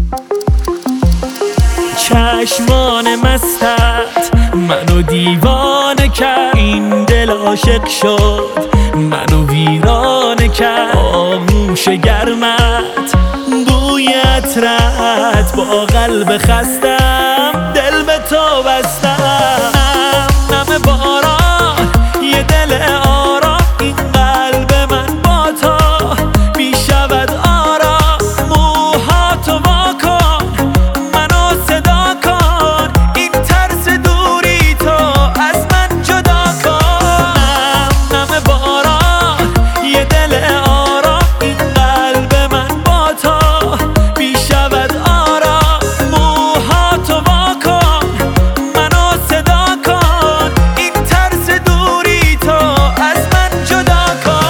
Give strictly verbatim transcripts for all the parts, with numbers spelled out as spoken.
چشمان مستت منو دیوانه کرد، این دل عاشق شد منو ویرانه کرد. آغوش گرمت بوی عطرت با قلب خستم دل به تو بستم. نم باران یه دل آرام، این قلب من با تو بی شود آرام. موهاتو وا کن منو صدا کن، این ترس دوری تو از من جدا کن. نم نم باران یه دل آرام، این قلب من با تو بی شود آرام. موهاتو وا کن منو صدا کن، این ترس دوری تو از من جدا کن.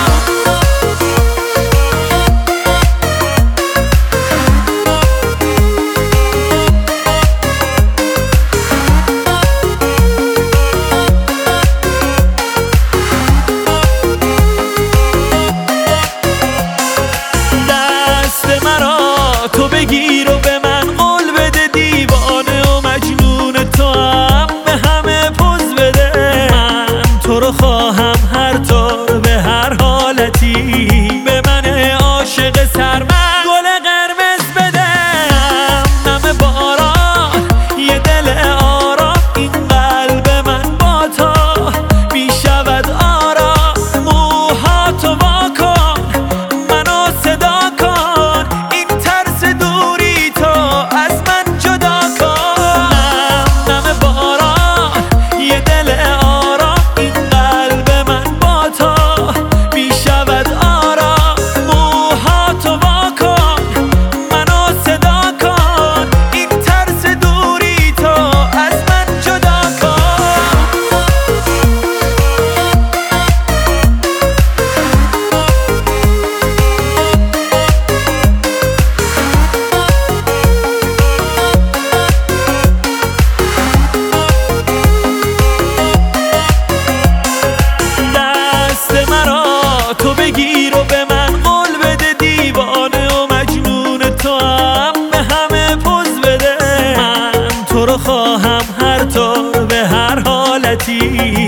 دست مرا تو بگیر و به من قول بده، دیوانه و مجنون تو هم به همه پوز بده. من تو رو خواهم هر طور به هر حالتی، به من عاشق سرمست گل قرمز بده. نم نم باران یه دل آرام، این قلب من با تو بی شود آرام. موهاتو وا کن منو صدا کن، این ترس دوری تو از من جدا کن. نم نم باران یه دل آرام، این قلب من با تو بی شود آرام. موهاتو وا کن منو صدا کن، این ترس دوری تو از من جدا کن. دست مرا تو بگیر و به من قول بده، دیوانه و مجنون تو هم به همه پوز بده. من تو رو خواهم هر طور به هر حالتی،